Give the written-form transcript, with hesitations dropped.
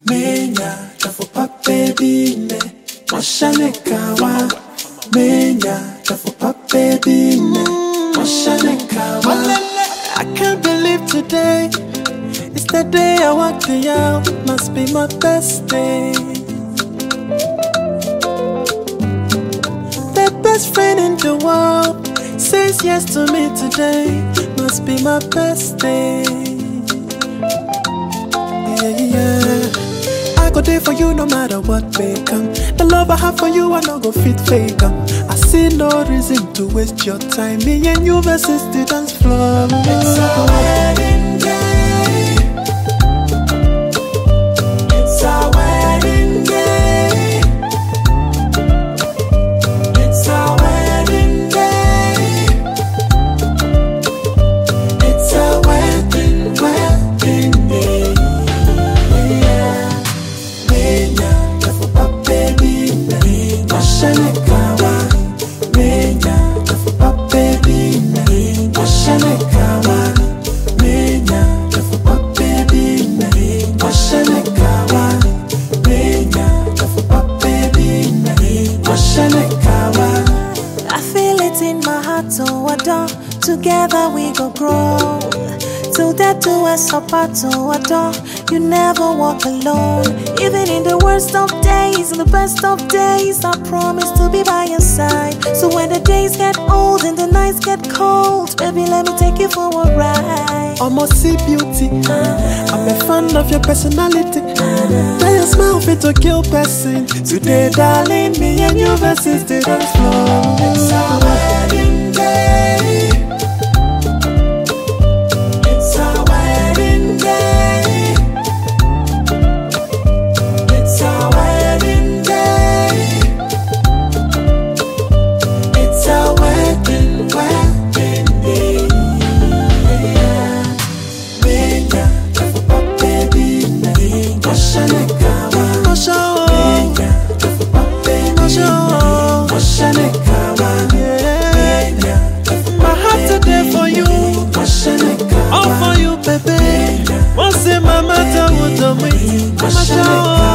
Menya chafu papebine Mashane kawa Menya chafu papebine Mashane kawa I can't believe today it's the day I walked the out. Must be my best day. The best friend in the world says yes to me today. Must be my best day. I go there for you no matter what may come. The love I have for you I no go fit fake em. I see no reason to waste your time. Me and you versus the dance floor. It's our wedding day. It's our wedding day. It's our wedding day. It's our wedding day. Mashane kawa, menya chafu papebine. Mashane kawa, menya chafu papebine. Mashane kawa, menya chafu papebine. Mashane kawa. I feel it in my heart to adore. Together we go grow. Till death do us apart to adore. You never walk alone. Even in the worst of days, in the best of days, I promise to be by your side. So when the days get old and the nights get cold, baby, let me take you for a ride. Almost see beauty. I'm a fan of your personality. Now your smile fit to kill person. Today, darling, me and you versus the dance floor. It's our wedding day. It's our wedding day. It's our wedding day. It's our wedding day. Menya chafu papebine. Mashane kawa. Menya chafu papebine. Mashane kawa. Menya chafu papebine. My heart today for you. Mashane kawa. All for you, baby. Once in my matter, what I'm waiting. Mashane kawa.